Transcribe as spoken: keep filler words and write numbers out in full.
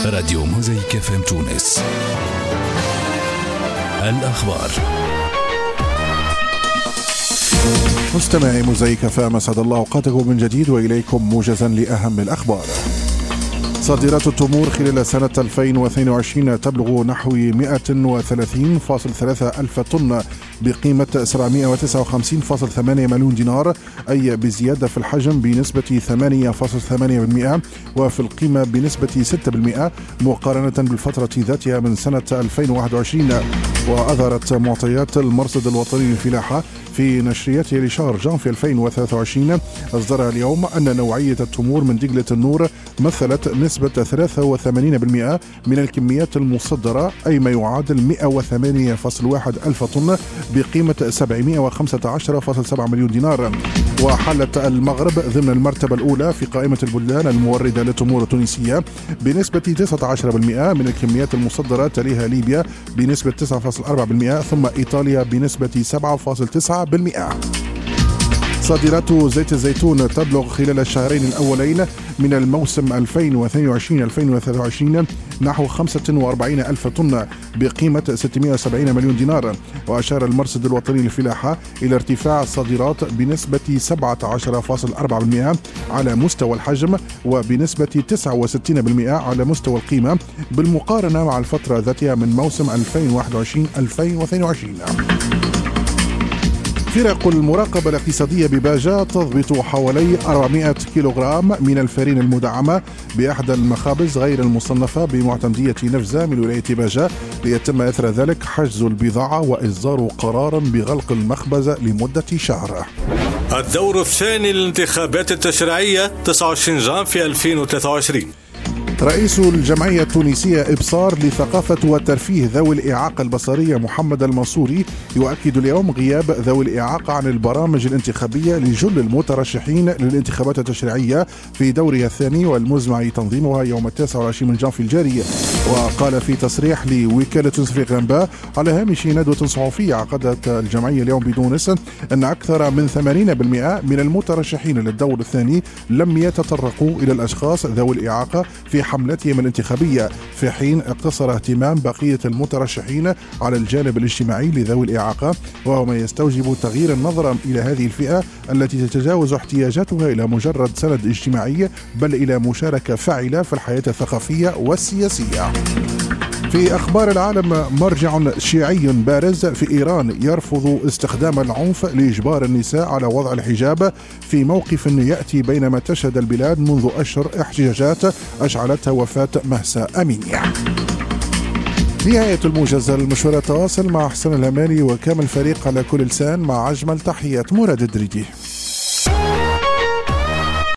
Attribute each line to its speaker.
Speaker 1: راديو موزايك اف ام تونس. الأخبار.
Speaker 2: مستمعي موزايك اف ام، اسعد الله اوقاتكم من جديد واليكم موجزا لاهم الاخبار. صادرات التمور خلال سنة ألفين واثنين وعشرين تبلغ نحو مئة وثلاثين فاصلة ثلاثة ألف طن بقيمة سبعمئة وتسعة وخمسين فاصلة ثمانية مليون دينار، أي بزيادة في الحجم بنسبة ثمانية فاصلة ثمانية بالمئة وفي القيمة بنسبة ستة بالمئة مقارنة بالفترة ذاتها من سنة ألفين وواحد وعشرين. وأظهرت معطيات المرصد الوطني للفلاحة في نشريته لشهر جانفي ألفين وثلاثة وعشرين أصدرها اليوم أن نوعية التمور من دجلة النور مثلت نسبة ثلاثة وثمانين بالمئة من الكميات المصدرة، أي ما يعادل مئة وثمانية فاصلة واحد ألف طن بقيمة سبعمئة وخمسة عشر فاصلة سبعة مليون دينار. وحلت المغرب ضمن المرتبة الأولى في قائمة البلدان الموردة للتمور التونسية بنسبة تسعة عشر بالمئة من الكميات المصدرة، تليها ليبيا بنسبة تسعة فاصلة أربعة بالمئة ثم إيطاليا بنسبة سبعة فاصلة تسعة بالمئة. صادرات زيت الزيتون تبلغ خلال الشهرين الأولين من الموسم ألفين واثنين وعشرين ألفين وثلاثة وعشرين نحو خمسة وأربعين ألف طن بقيمة ستمئة وسبعين مليون دينار. وأشار المرصد الوطني للفلاحة إلى ارتفاع الصادرات بنسبة سبعة عشر فاصلة أربعة بالمئة على مستوى الحجم وبنسبة تسعة وستين بالمئة على مستوى القيمة بالمقارنة مع الفترة ذاتها من موسم ألفين وواحد وعشرين ألفين واثنين وعشرين. فرق المراقبة الاقتصادية بباجة تضبط حوالي أربعمئة كيلوغرام من الفارين المدعمة بأحدى المخابز غير المصنفة بمعتمدية نفزة من ولاية باجة، ليتم أثر ذلك حجز البضاعة وإصدار قرار بغلق المخبز لمدة شهر.
Speaker 3: الدور الثاني للانتخابات التشريعية تسعة وعشرين جانفي ألفين وثلاثة وعشرين.
Speaker 2: رئيس الجمعية التونسية إبصار لثقافة وترفيه ذوي الإعاقة البصرية محمد المنصوري يؤكد اليوم غياب ذوي الإعاقة عن البرامج الانتخابية لجل المترشحين للانتخابات التشريعية في دورها الثاني والمزمع تنظيمها يوم التاسع والعشرين من جانفي الجاري. وقال في تصريح لوكالة تنسفيق غنباء على هامش ندوة صحفية عقدت الجمعية اليوم بتونس أن أكثر من ثمانين بالمئة من المترشحين للدور الثاني لم يتطرقوا إلى الأشخاص ذوي الإعاقة في حملتهم الانتخابية، في حين اقتصر اهتمام بقية المترشحين على الجانب الاجتماعي لذوي الإعاقة، وهو ما يستوجب تغيير النظرة إلى هذه الفئة التي تتجاوز احتياجاتها إلى مجرد سند اجتماعي بل إلى مشاركة فاعلة في الحياة الثقافية والسياسية. في أخبار العالم، مرجع شيعي بارز في إيران يرفض استخدام العنف لإجبار النساء على وضع الحجاب في موقف يأتي بينما تشهد البلاد منذ أشهر احتجاجات أشعلتها وفاة مهسا أميني. نهاية الموجز. المشوار التواصل مع حسن الهماني وكامل فريق على كل لسان، مع أجمل تحيات مراد الدريدي.